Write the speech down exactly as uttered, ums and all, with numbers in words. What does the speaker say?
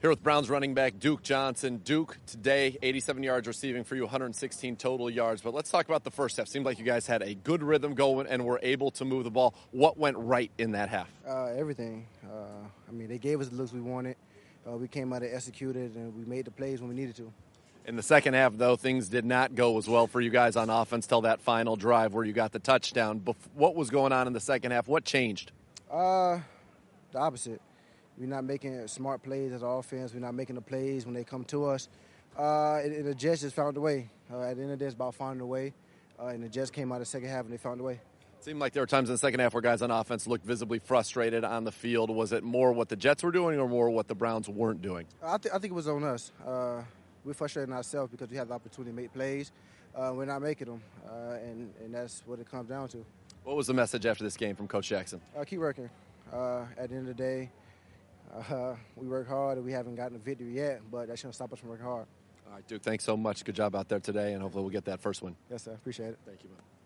Here with Browns running back Duke Johnson. Duke, today, eighty-seven yards receiving for you, one hundred sixteen total yards. But let's talk about the first half. Seemed like you guys had a good rhythm going and were able to move the ball. What went right in that half? Uh, everything. Uh, I mean, they gave us the looks we wanted. Uh, we came out and executed, and we made the plays when we needed to. In the second half, though, things did not go as well for you guys on offense till that final drive where you got the touchdown. Bef- what was going on in the second half? What changed? Uh, the opposite. We're not making smart plays as an offense. We're not making the plays when they come to us. Uh, and, and the Jets just found a way. Uh, at the end of the day, it's about finding a way. Uh, and the Jets came out the second half, and they found a way. It seemed like there were times in the second half where guys on offense looked visibly frustrated on the field. Was it more what the Jets were doing or more what the Browns weren't doing? I, th- I think it was on us. Uh, we're frustrating ourselves because we have the opportunity to make plays. Uh, we're not making them, uh, and, and that's what it comes down to. What was the message after this game from Coach Jackson? Uh, keep working. Uh, at the end of the day, uh, we work hard, and we haven't gotten a victory yet, but that shouldn't stop us from working hard. All right, Duke, thanks so much. Good job out there today, and hopefully we'll get that first win. Yes, sir. Appreciate it. Thank you, man.